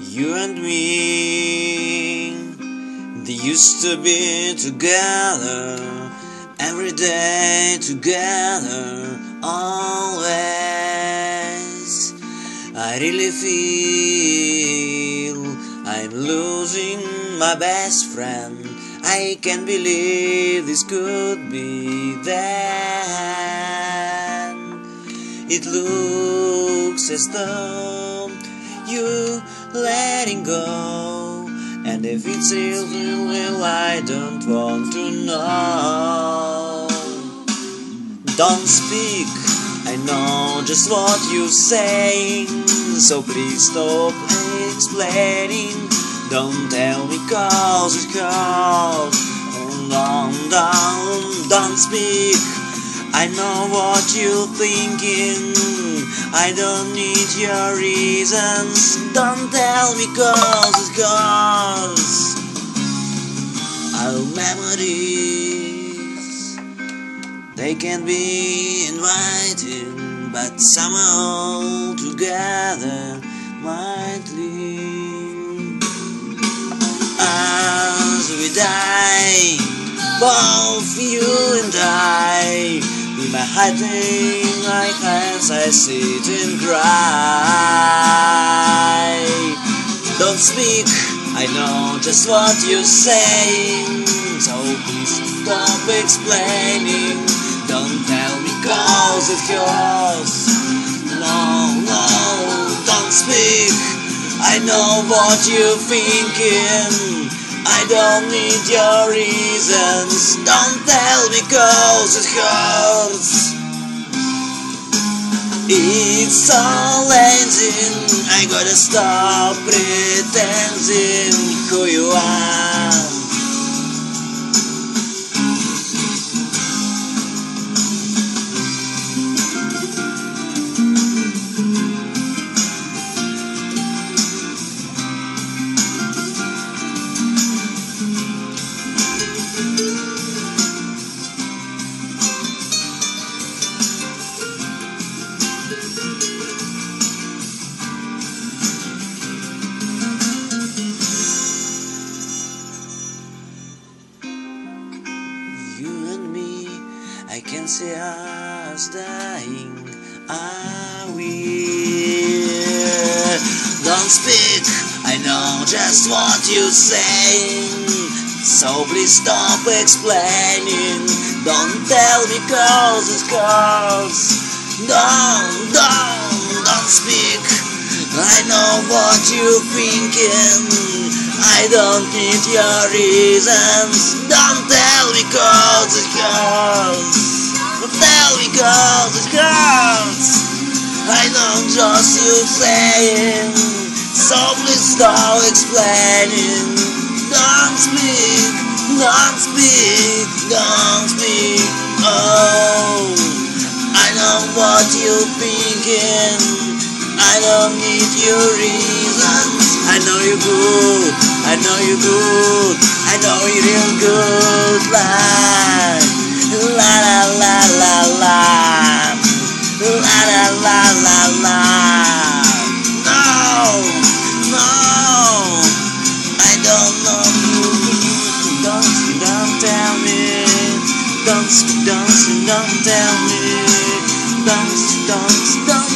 You and me, they used to be together, every day together, always. I really feel I'm losing my best friend. I can't believe this could be that. It looks as though you letting go, and if it's real, I don't want to know. Don't speak, I know just what you're saying, so please stop explaining. Don't tell me cause it calls. Don't speak, I know what you're thinking. I don't need your reasons. Don't tell me cause it calls. Our memories, they can be invited, but somehow together might lead. As we die, both you and I, in my hiding like as I sit and cry. Don't speak, I know just what you're saying, so please stop explaining. Don't tell me cause it's yours. No, don't speak, I know what you're thinking. I don't need your reasons. Don't tell me cause it hurts. It's all ending, I gotta stop pretending who you are. I can see us dying. I will. Don't speak, I know just what you're saying, so please stop explaining. Don't tell me cause it's cause. Don't speak, I know what you're thinking. I don't need your reasons. Don't tell me cause it hurts. Don't tell me cause it hurts. I know just you're saying, so please stop explaining. Don't speak, don't speak, don't speak. Oh, I know what you're thinking. I don't need your reasons. I know you're good, I know you're good, I know you're real good. La la la la la, la la la la la. No, I don't know you. Don't tell me. Don't tell me. Don't.